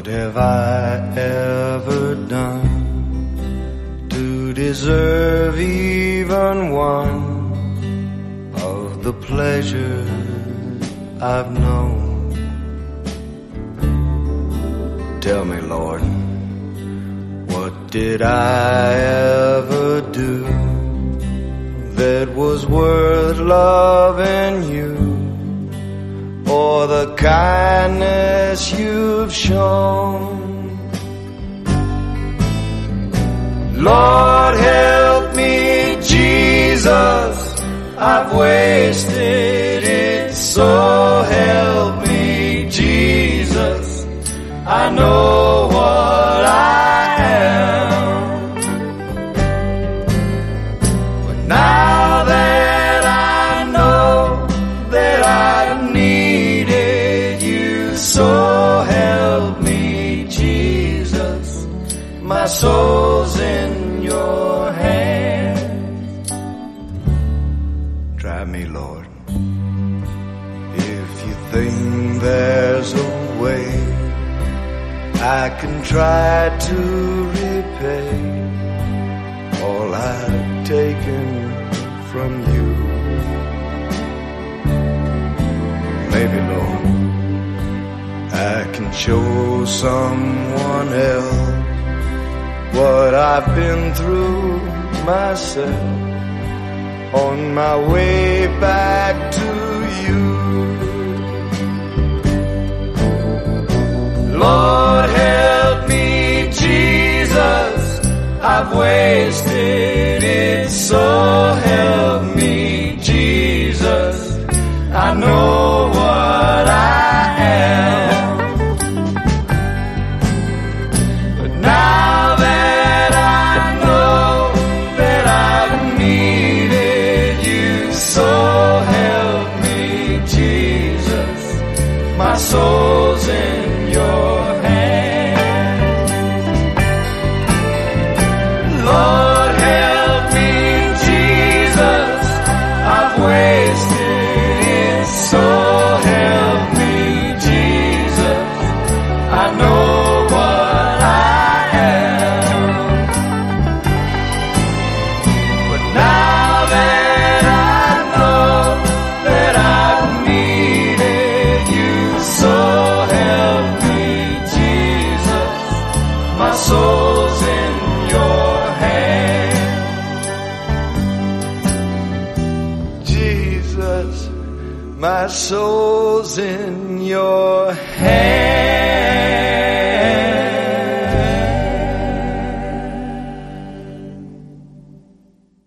have I ever done to deserve even one of the pleasures I've known? Tell me, Lord, what did I ever do that was worth loving you, or the kindness you've shown? Lord, help me, Jesus, I've wasted it, so help me, Jesus, I know what I am. But now that I know that I needed you, so help me, Jesus, my soul's in your hands. Try me, Lord, if you think there's a way I can try to repay all I've taken from you. Maybe, Lord, I can show someone else what I've been through myself on my way back to you. Lord, help me, Jesus, I've wasted it, so help me, Jesus, I know what I am. But now that I know that I've needed you, so help me, Jesus, my soul's in your hands. Lord, help me, Jesus, I've wasted it, so help me, Jesus, I know what I am. But now that I know that I've needed you, so help me, Jesus, my soul's in your hands. Jesus, my soul's in your hands.